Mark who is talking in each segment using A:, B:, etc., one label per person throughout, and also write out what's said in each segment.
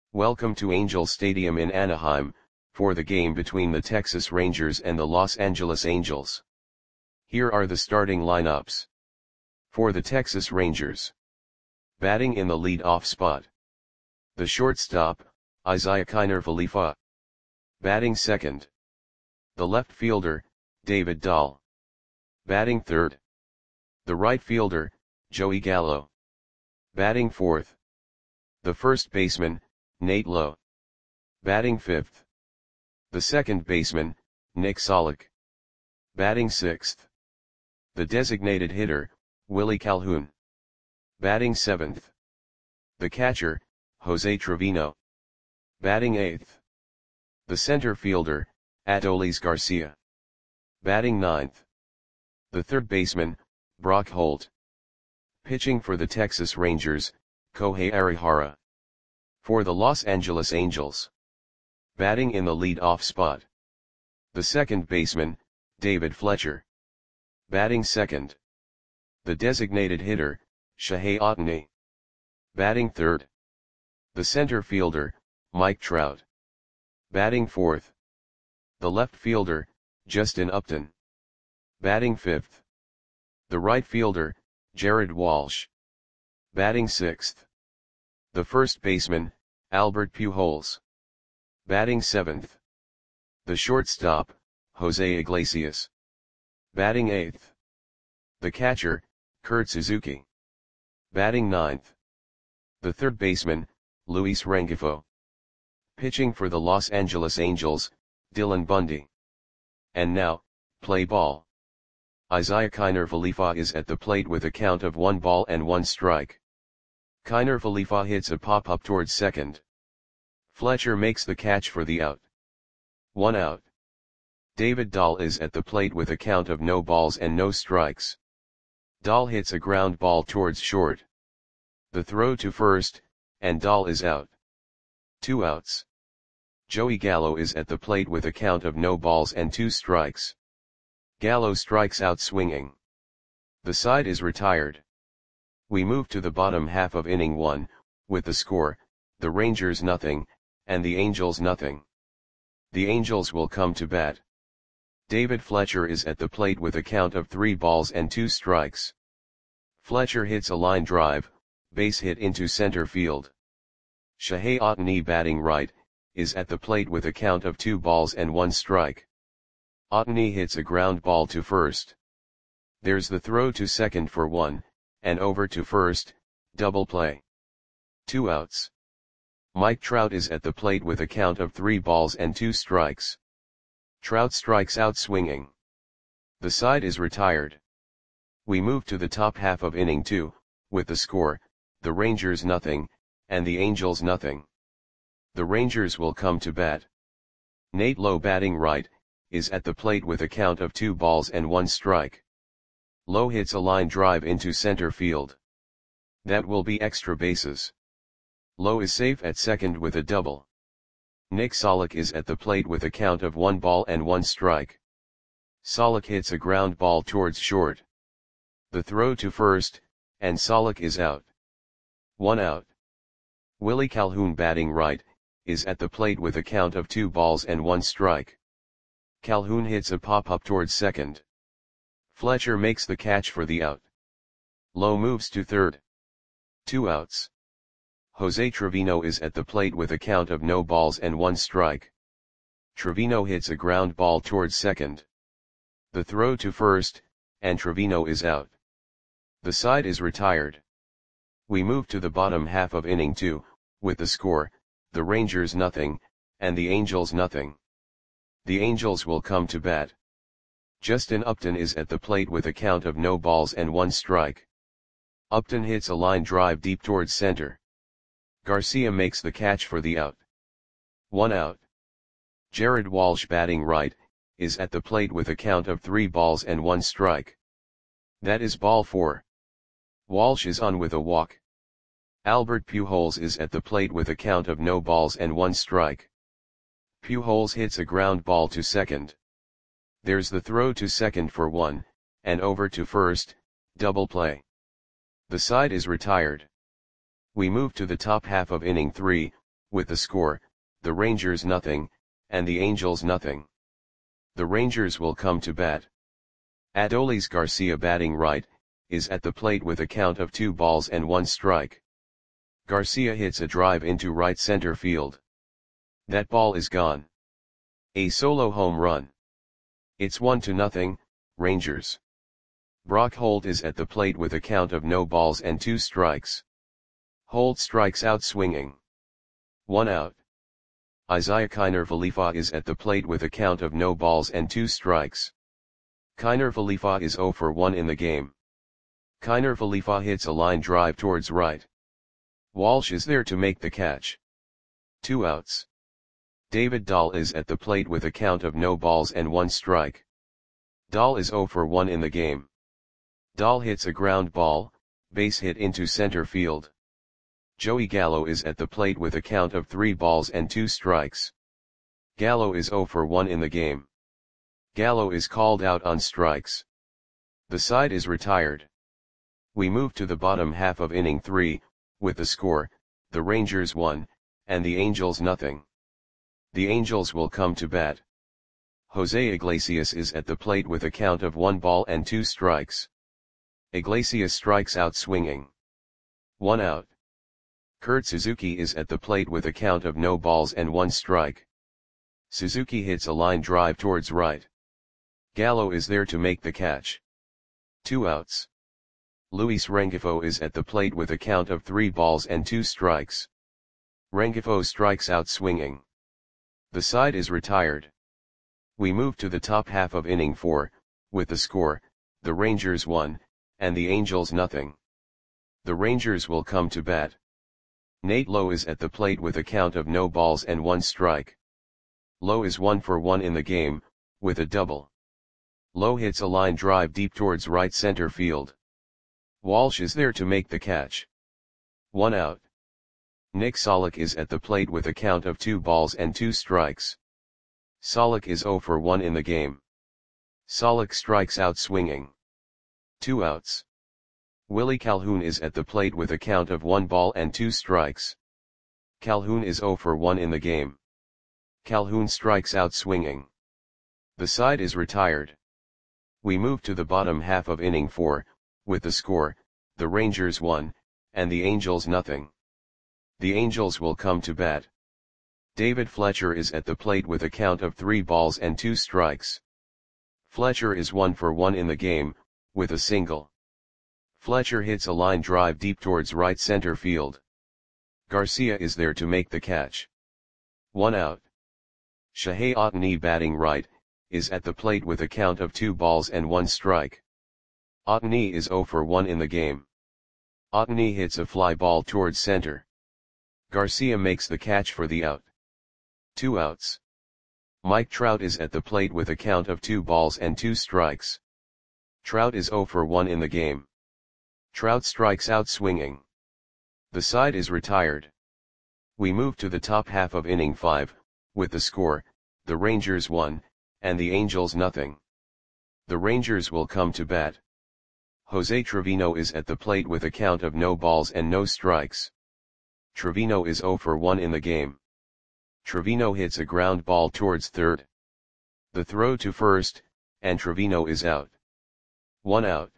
A: Welcome to Angel Stadium in Anaheim, for the game between the Texas Rangers and the Los Angeles Angels. Here are the starting lineups. For the Texas Rangers. Batting in the lead-off spot. The shortstop, Isiah Kiner Falefa. Batting second. The left fielder, David Dahl. Batting third. The right fielder, Joey Gallo. Batting fourth. The first baseman, Nate Lowe. Batting fifth. The second baseman, Nick Solak. Batting sixth. The designated hitter, Willie Calhoun. Batting seventh. The catcher, Jose Trevino. Batting eighth. The center fielder, Adolis Garcia. Batting ninth. The third baseman, Brock Holt. Pitching for the Texas Rangers, Kohei Arihara. For the Los Angeles Angels. Batting in the lead-off spot. The second baseman, David Fletcher. Batting second. The designated hitter, Shohei Ohtani. Batting third. The center fielder, Mike Trout. Batting fourth. The left fielder, Justin Upton. Batting fifth. The right fielder, Jared Walsh. Batting sixth. The first baseman, Albert Pujols. Batting seventh. The shortstop, Jose Iglesias. Batting eighth. The catcher, Kurt Suzuki. Batting ninth. The third baseman, Luis Rengifo. Pitching for the Los Angeles Angels, Dylan Bundy. And now, play ball. Isiah Kiner Falefa is at the plate with a count of 1-1 Kiner Falefa hits a pop-up towards second. Fletcher makes the catch for the out. 1 out. David Dahl is at the plate with a count of no balls and no strikes. Dahl hits a ground ball towards short. The throw to first, and Dahl is out. 2 outs. Joey Gallo is at the plate with a count of no balls and 2 strikes. Gallo strikes out swinging. The side is retired. We move to the bottom half of inning 1, with the score, the Rangers nothing, and the Angels nothing. The Angels will come to bat. David Fletcher is at the plate with a count of 3 balls and 2 strikes. Fletcher hits a line drive, base hit into center field. Shohei Ohtani batting right, is at the plate with a count of 2 balls and 1 strike. Ohtani hits a ground ball to first. There's the throw to second for 1, and over to first, double play. 2 outs. Mike Trout is at the plate with a count of 3 balls and 2 strikes. Trout strikes out swinging. The side is retired. We move to the top half of inning 2, with the score, the Rangers nothing, and the Angels nothing. The Rangers will come to bat. Nate Lowe batting right, is at the plate with a count of 2 balls and 1 strike. Lowe hits a line drive into center field. That will be extra bases. Lowe is safe at second with a double. Nick Solak is at the plate with a count of 1 ball and 1 strike. Solak hits a ground ball towards short. The throw to first, and Solak is out. 1 out. Willie Calhoun batting right, is at the plate with a count of 2 balls and 1 strike. Calhoun hits a pop-up towards second. Fletcher makes the catch for the out. Lowe moves to third. 2 outs. Jose Trevino is at the plate with a count of no balls and 1 strike. Trevino hits a ground ball towards second. The throw to first, and Trevino is out. The side is retired. We move to the bottom half of inning 2, with the score, the Rangers nothing, and the Angels nothing. The Angels will come to bat. Justin Upton is at the plate with a count of no balls and 1 strike. Upton hits a line drive deep towards center. Garcia makes the catch for the out. 1 out. Jared Walsh batting right, is at the plate with a count of 3 balls and 1 strike. That is ball 4. Walsh is on with a walk. Albert Pujols is at the plate with a count of no balls and 1 strike. Pujols hits a ground ball to second. There's the throw to second for 1, and over to first, double play. The side is retired. We move to the top half of inning 3, with the score, the Rangers nothing, and the Angels nothing. The Rangers will come to bat. Adolis Garcia batting right, is at the plate with a count of 2 balls and 1 strike. Garcia hits a drive into right center field. That ball is gone. A solo home run. It's 1-0, Rangers. Brock Holt is at the plate with a count of no balls and 2 strikes. Holt strikes out swinging. 1 out. Isiah Kiner Falefa is at the plate with a count of no balls and 2 strikes. Kiner Falefa is 0 for 1 in the game. Kiner Falefa hits a line drive towards right. Walsh is there to make the catch. 2 outs. David Dahl is at the plate with a count of no balls and 1 strike. Dahl is 0 for 1 in the game. Dahl hits a ground ball, base hit into center field. Joey Gallo is at the plate with a count of 3 balls and 2 strikes. Gallo is 0 for 1 in the game. Gallo is called out on strikes. The side is retired. We move to the bottom half of inning 3, with the score, the Rangers 1, and the Angels nothing. The Angels will come to bat. Jose Iglesias is at the plate with a count of 1 ball and 2 strikes. Iglesias strikes out swinging. 1 out. Kurt Suzuki is at the plate with a count of no balls and 1 strike. Suzuki hits a line drive towards right. Gallo is there to make the catch. 2 outs. Luis Rengifo is at the plate with a count of 3 balls and 2 strikes. Rengifo strikes out swinging. The side is retired. We move to the top half of inning 4, with the score, the Rangers 1, and the Angels nothing. The Rangers will come to bat. Nate Lowe is at the plate with a count of no balls and 1 strike. Lowe is 1 for 1 in the game, with a double. Lowe hits a line drive deep towards right center field. Walsh is there to make the catch. 1 out. Nick Solak is at the plate with a count of 2 balls and 2 strikes. Solak is 0 for 1 in the game. Solak strikes out swinging. 2 outs. Willie Calhoun is at the plate with a count of 1 ball and 2 strikes. Calhoun is 0 for 1 in the game. Calhoun strikes out swinging. The side is retired. We move to the bottom half of inning 4, with the score, the Rangers 1, and the Angels nothing. The Angels will come to bat. David Fletcher is at the plate with a count of 3 balls and 2 strikes. Fletcher is 1 for 1 in the game, with a single. Fletcher hits a line drive deep towards right center field. Garcia is there to make the catch. 1 out. Shohei Ohtani batting right, is at the plate with a count of 2 balls and 1 strike. Ohtani is 0 for 1 in the game. Ohtani hits a fly ball towards center. Garcia makes the catch for the out. 2 outs. Mike Trout is at the plate with a count of 2 balls and 2 strikes. Trout is 0 for 1 in the game. Trout strikes out swinging. The side is retired. We move to the top half of inning 5, with the score, the Rangers 1, and the Angels nothing. The Rangers will come to bat. Jose Trevino is at the plate with a count of no balls and no strikes. Trevino is 0 for 1 in the game. Trevino hits a ground ball towards third. The throw to first, and Trevino is out. 1 out.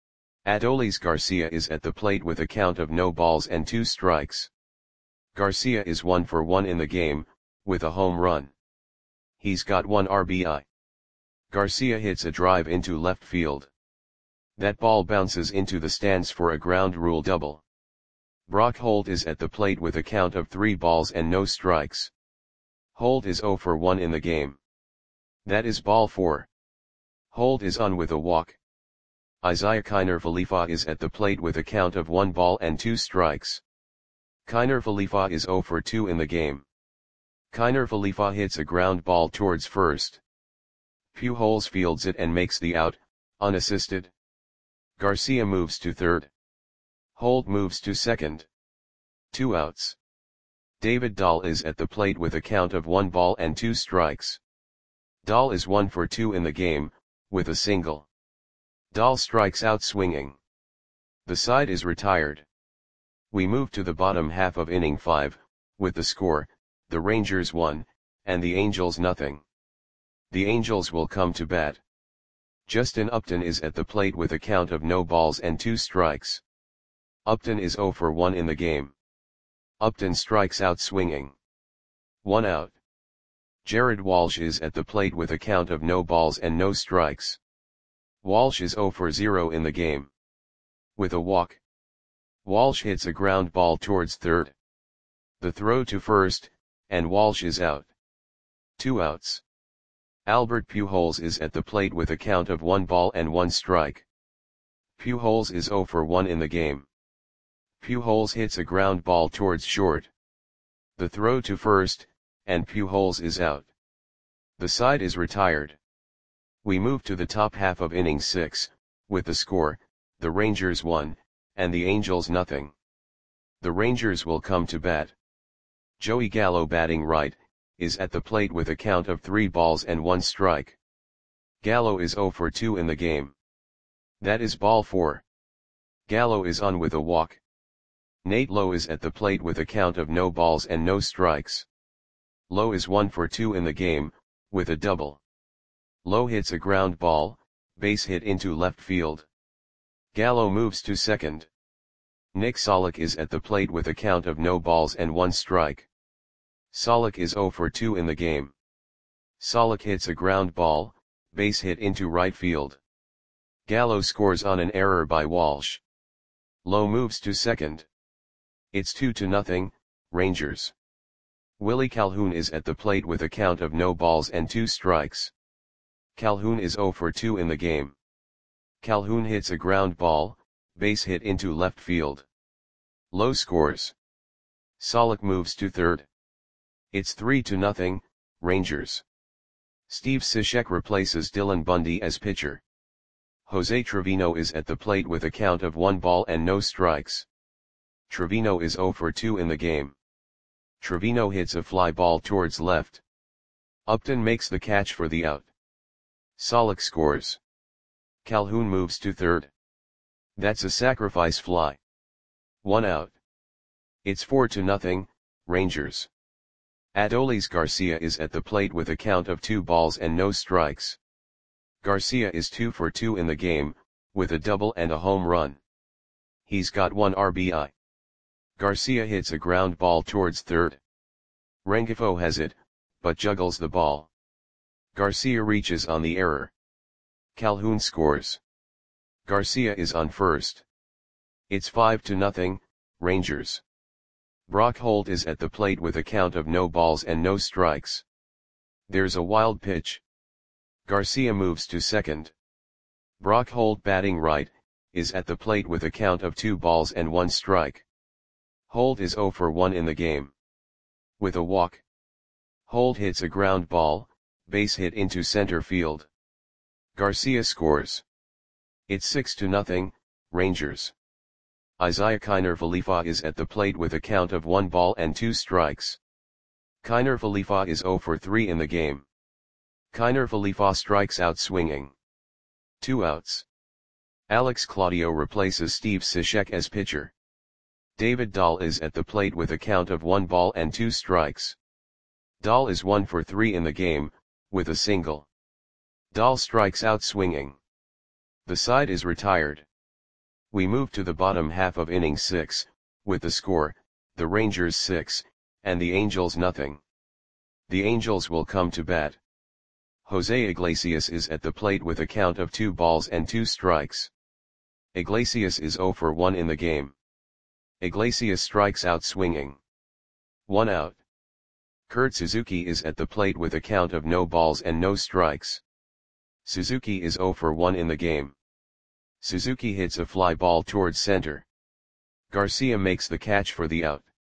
A: Adolis Garcia is at the plate with a count of no balls and 2 strikes. Garcia is 1 for 1 in the game, with a home run. He's got 1 RBI. Garcia hits a drive into left field. That ball bounces into the stands for a ground rule double. Brock Holt is at the plate with a count of 3 balls and no strikes. Holt is 0 for 1 in the game. That is ball 4. Holt is on with a walk. Isiah Kiner Falefa is at the plate with a count of 1 ball and 2 strikes. Kiner Falefa is 0 for 2 in the game. Kiner Falefa hits a ground ball towards first. Pujols fields it and makes the out, unassisted. Garcia moves to third. Holt moves to second. 2 outs. David Dahl is at the plate with a count of 1 ball and 2 strikes. Dahl is 1 for 2 in the game, with a single. Dahl strikes out swinging. The side is retired. We move to the bottom half of inning 5, with the score, the Rangers 1, and the Angels nothing. The Angels will come to bat. Justin Upton is at the plate with a count of no balls and 2 strikes. Upton is 0 for 1 in the game. Upton strikes out swinging. 1 out. Jared Walsh is at the plate with a count of no balls and no strikes. Walsh is 0 for 0 in the game. With a walk. Walsh hits a ground ball towards third. The throw to first, and Walsh is out. 2 outs. Albert Pujols is at the plate with a count of 1 ball and 1 strike. Pujols is 0 for 1 in the game. Pujols hits a ground ball towards short. The throw to first, and Pujols is out. The side is retired. We move to the top half of inning 6, with the score, the Rangers 1, and the Angels nothing. The Rangers will come to bat. Joey Gallo batting right, is at the plate with a count of 3 balls and 1 strike. Gallo is 0 for 2 in the game. That is ball 4. Gallo is on with a walk. Nate Lowe is at the plate with a count of no balls and no strikes. Lowe is 1 for 2 in the game, with a double. Lowe hits a ground ball, base hit into left field. Gallo moves to second. Nick Solak is at the plate with a count of no balls and 1 strike. Solak is 0 for 2 in the game. Solak hits a ground ball, base hit into right field. Gallo scores on an error by Walsh. Lowe moves to second. It's 2-0, Rangers. Willie Calhoun is at the plate with a count of no balls and 2 strikes. Calhoun is 0 for 2 in the game. Calhoun hits a ground ball, base hit into left field. Lowe scores. Solak moves to third. It's 3-0, Rangers. Steve Cishek replaces Dylan Bundy as pitcher. Jose Trevino is at the plate with a count of 1 ball and no strikes. Trevino is 0 for 2 in the game. Trevino hits a fly ball towards left. Upton makes the catch for the out. Solak scores. Calhoun moves to third. That's a sacrifice fly. 1 out. It's 4-0, Rangers. Adolis Garcia is at the plate with a count of 2 balls and no strikes. Garcia is 2 for 2 in the game, with a double and a home run. He's got 1 RBI. Garcia hits a ground ball towards third. Rengifo has it, but juggles the ball. Garcia reaches on the error. Calhoun scores. Garcia is on first. It's 5-0, Rangers. Brock Holt is at the plate with a count of no balls and no strikes. There's a wild pitch. Garcia moves to second. Brock Holt batting right, is at the plate with a count of 2 balls and 1 strike. Holt is 0 for 1 in the game. With a walk. Holt hits a ground ball, base hit into center field. Garcia scores. It's 6-0, Rangers. Isaiah Kiner Falefa is at the plate with a count of 1 ball and 2 strikes. Kiner Falefa is 0 for 3 in the game. Kiner Falefa strikes out swinging. 2 outs. Alex Claudio replaces Steve Cishek as pitcher. David Dahl is at the plate with a count of 1 ball and 2 strikes. Dahl is 1 for 3 in the game, with a single. Dahl strikes out swinging. The side is retired. We move to the bottom half of inning 6, with the score, the Rangers 6, and the Angels nothing. The Angels will come to bat. Jose Iglesias is at the plate with a count of 2 balls and 2 strikes. Iglesias is 0 for 1 in the game. Iglesias strikes out swinging. 1 out. Kurt Suzuki is at the plate with a count of no balls and no strikes. Suzuki is 0 for 1 in the game. Suzuki hits a fly ball towards center. Garcia makes the catch for the out.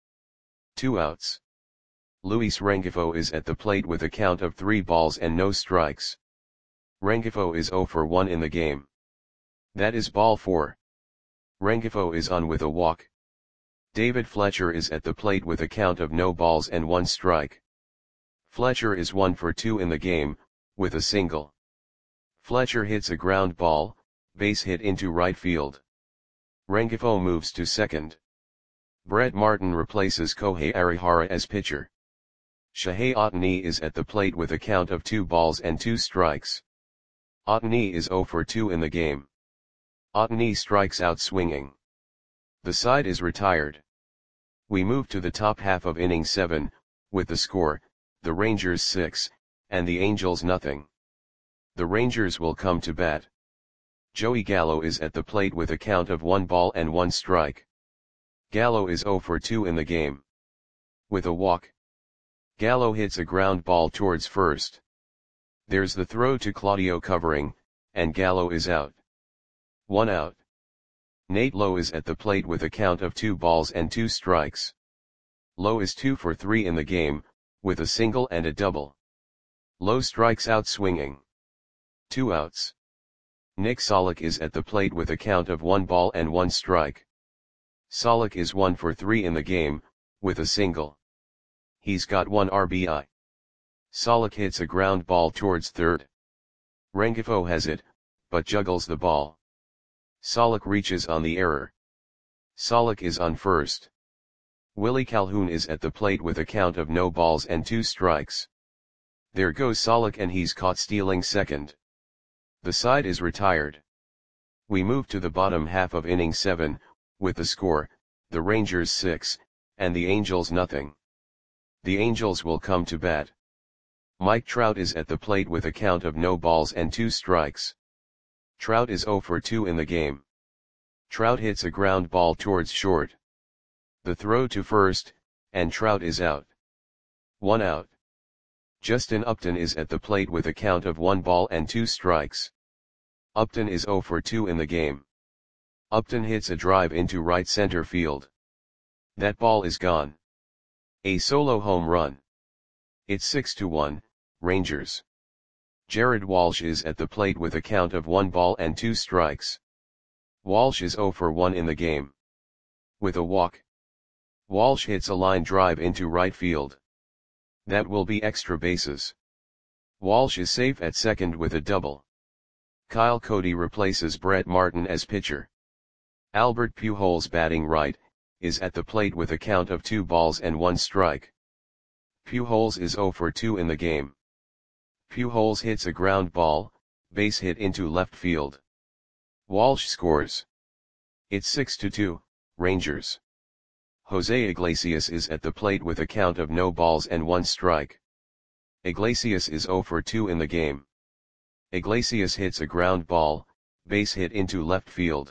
A: 2 outs. Luis Rengifo is at the plate with a count of 3 balls and no strikes. Rengifo is 0 for 1 in the game. That is ball 4. Rengifo is on with a walk. David Fletcher is at the plate with a count of no balls and 1 strike. Fletcher is 1 for 2 in the game, with a single. Fletcher hits a ground ball, base hit into right field. Rengifo moves to second. Brett Martin replaces Kohei Arihara as pitcher. Shohei Ohtani is at the plate with a count of 2 balls and 2 strikes. Ohtani is 0 for 2 in the game. Ohtani strikes out swinging. The side is retired. We move to the top half of inning 7, with the score, the Rangers 6, and the Angels nothing. The Rangers will come to bat. Joey Gallo is at the plate with a count of 1 ball and 1 strike. Gallo is 0 for 2 in the game. With a walk, Gallo hits a ground ball towards first. There's the throw to Claudio covering, and Gallo is out. 1 out. Nate Lowe is at the plate with a count of 2 balls and 2 strikes. Lowe is 2 for 3 in the game, with a single and a double. Lowe strikes out swinging. 2 outs. Nick Solak is at the plate with a count of 1 ball and 1 strike. Solak is 1 for 3 in the game, with a single. He's got 1 RBI. Solak hits a ground ball towards third. Rengifo has it, but juggles the ball. Solak reaches on the error. Solak is on first. Willie Calhoun is at the plate with a count of no balls and 2 strikes. There goes Solak and he's caught stealing second. The side is retired. We move to the bottom half of inning 7, with the score, the Rangers 6, and the Angels nothing. The Angels will come to bat. Mike Trout is at the plate with a count of no balls and 2 strikes. Trout is 0 for 2 in the game. Trout hits a ground ball towards short. The throw to first, and Trout is out. 1 out. Justin Upton is at the plate with a count of 1 ball and 2 strikes. Upton is 0 for 2 in the game. Upton hits a drive into right center field. That ball is gone. A solo home run. It's 6-1, Rangers. Jared Walsh is at the plate with a count of 1 ball and 2 strikes. Walsh is 0 for 1 in the game. With a walk, Walsh hits a line drive into right field. That will be extra bases. Walsh is safe at second with a double. Kyle Cody replaces Brett Martin as pitcher. Albert Pujols, batting right, is at the plate with a count of 2 balls and 1 strike. Pujols is 0 for 2 in the game. Pujols hits a ground ball, base hit into left field. Walsh scores. It's 6-2, Rangers. Jose Iglesias is at the plate with a count of no balls and 1 strike. Iglesias is 0 for 2 in the game. Iglesias hits a ground ball, base hit into left field.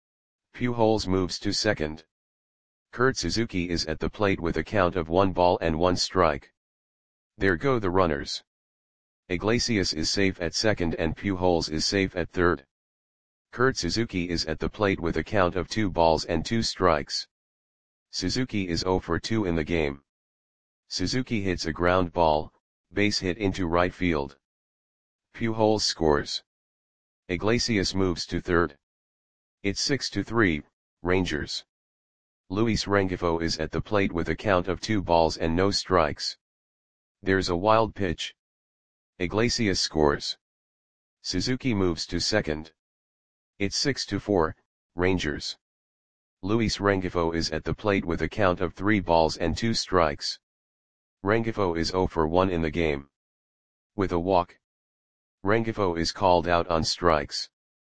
A: Pujols moves to second. Kurt Suzuki is at the plate with a count of 1 ball and 1 strike. There go the runners. Iglesias is safe at second and Pujols is safe at third. Kurt Suzuki is at the plate with a count of 2 balls and 2 strikes. Suzuki is 0 for 2 in the game. Suzuki hits a ground ball, base hit into right field. Pujols scores. Iglesias moves to third. It's 6-3, Rangers. Luis Rengifo is at the plate with a count of 2 balls and no strikes. There's a wild pitch. Iglesias scores. Suzuki moves to second. It's 6-4, Rangers. Luis Rengifo is at the plate with a count of 3 balls and 2 strikes. Rengifo is 0 for 1 in the game. With a walk, Rengifo is called out on strikes.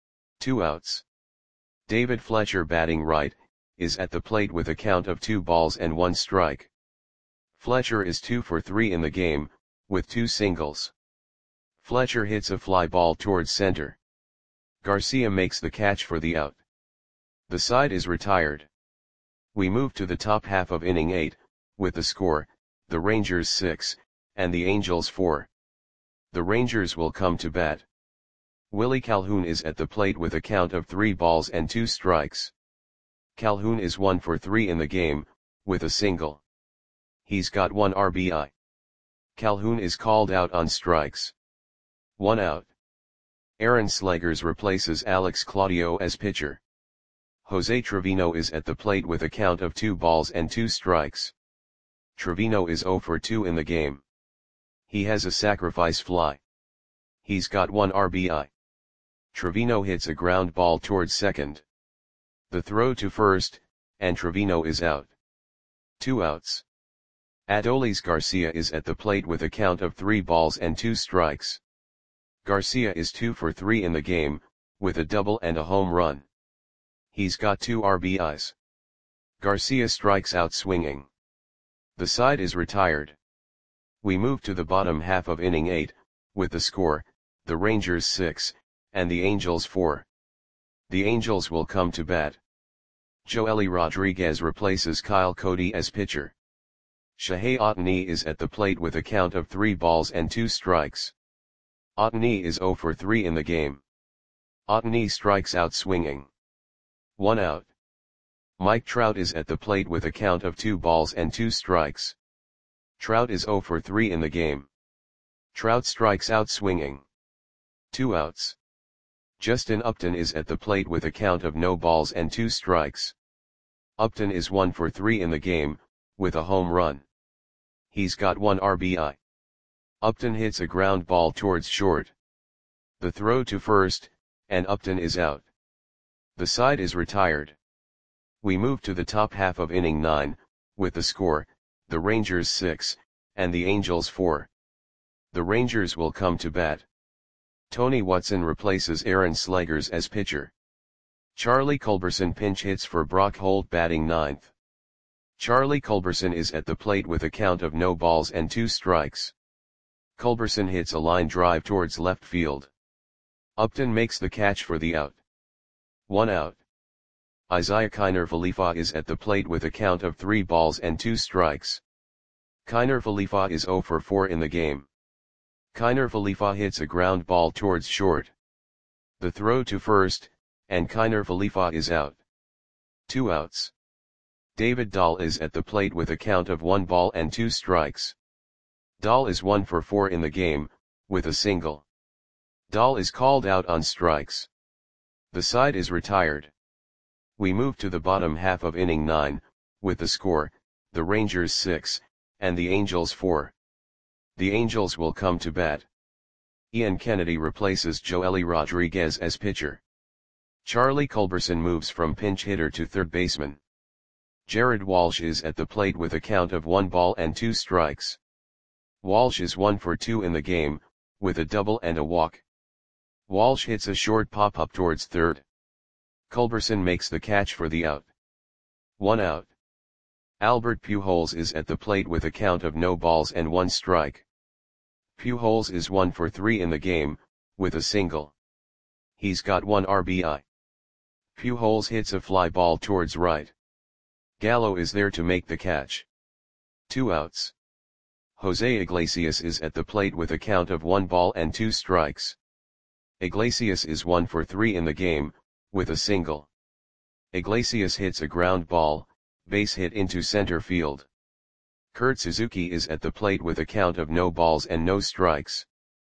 A: 2 outs. David Fletcher, batting right, is at the plate with a count of 2 balls and 1 strike. Fletcher is 2 for 3 in the game, with 2 singles. Fletcher hits a fly ball towards center. Garcia makes the catch for the out. The side is retired. We move to the top half of inning 8, with the score, the Rangers 6, and the Angels 4. The Rangers will come to bat. Willie Calhoun is at the plate with a count of 3 balls and 2 strikes. Calhoun is 1 for 3 in the game, with a single. He's got 1 RBI. Calhoun is called out on strikes. 1 out. Aaron Slegers replaces Alex Claudio as pitcher. Jose Trevino is at the plate with a count of 2 balls and 2 strikes. Trevino is 0 for 2 in the game. He has a sacrifice fly. He's got 1 RBI. Trevino hits a ground ball towards second. The throw to first, and Trevino is out. 2 outs. Adolis Garcia is at the plate with a count of 3 balls and 2 strikes. Garcia is 2 for 3 in the game, with a double and a home run. He's got 2 RBIs. Garcia strikes out swinging. The side is retired. We move to the bottom half of inning 8, with the score, the Rangers 6, and the Angels 4. The Angels will come to bat. Joely Rodriguez replaces Kyle Cody as pitcher. Shohei Ohtani is at the plate with a count of 3 balls and 2 strikes. Ohtani is 0 for 3 in the game. Ohtani strikes out swinging. 1 out. Mike Trout is at the plate with a count of 2 balls and 2 strikes. Trout is 0 for 3 in the game. Trout strikes out swinging. 2 outs. Justin Upton is at the plate with a count of no balls and 2 strikes. Upton is 1 for 3 in the game, with a home run. He's got 1 RBI. Upton hits a ground ball towards short. The throw to first, and Upton is out. The side is retired. We move to the top half of inning 9, with the score, the Rangers 6, and the Angels 4. The Rangers will come to bat. Tony Watson replaces Aaron Slegers as pitcher. Charlie Culberson pinch hits for Brock Holt batting 9th. Charlie Culberson is at the plate with a count of no balls and 2 strikes. Culberson hits a line drive towards left field. Upton makes the catch for the out. 1 out. Isiah Kiner-Falefa is at the plate with a count of 3 balls and 2 strikes. Kiner-Falefa is 0 for 4 in the game. Kiner-Falefa hits a ground ball towards short. The throw to first, and Kiner-Falefa is out. 2 outs. David Dahl is at the plate with a count of 1 ball and 2 strikes. Dahl is 1 for 4 in the game, with a single. Dahl is called out on strikes. The side is retired. We move to the bottom half of inning 9, with the score, the Rangers 6, and the Angels 4. The Angels will come to bat. Ian Kennedy replaces Joely Rodriguez as pitcher. Charlie Culberson moves from pinch hitter to third baseman. Jared Walsh is at the plate with a count of 1 ball and 2 strikes. Walsh is 1 for 2 in the game, with a double and a walk. Walsh hits a short pop-up towards third. Culberson makes the catch for the out. 1 out. Albert Pujols is at the plate with a count of no balls and 1 strike. Pujols is 1 for 3 in the game, with a single. He's got 1 RBI. Pujols hits a fly ball towards right. Gallo is there to make the catch. 2 outs. Jose Iglesias is at the plate with a count of 1 ball and 2 strikes. Iglesias is 1 for 3 in the game, with a single. Iglesias hits a ground ball, base hit into center field. Kurt Suzuki is at the plate with a count of no balls and no strikes.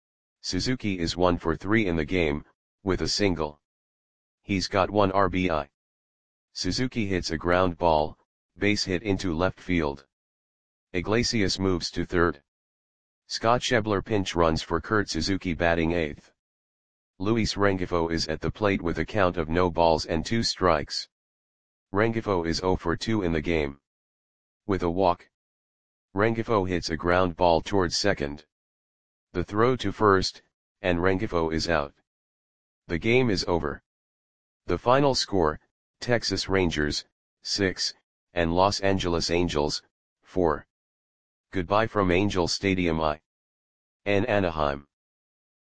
A: Suzuki is 1 for 3 in the game, with a single. He's got 1 RBI. Suzuki hits a ground ball, base hit into left field. Iglesias moves to third. Scott Schebler pinch runs for Kurt Suzuki batting 8th. Luis Rengifo is at the plate with a count of no balls and 2 strikes. Rengifo is 0 for 2 in the game. With a walk. Rengifo hits a ground ball towards second. The throw to first, and Rengifo is out. The game is over. The final score, Texas Rangers, 6, and Los Angeles Angels, 4. Goodbye from Angel Stadium in Anaheim.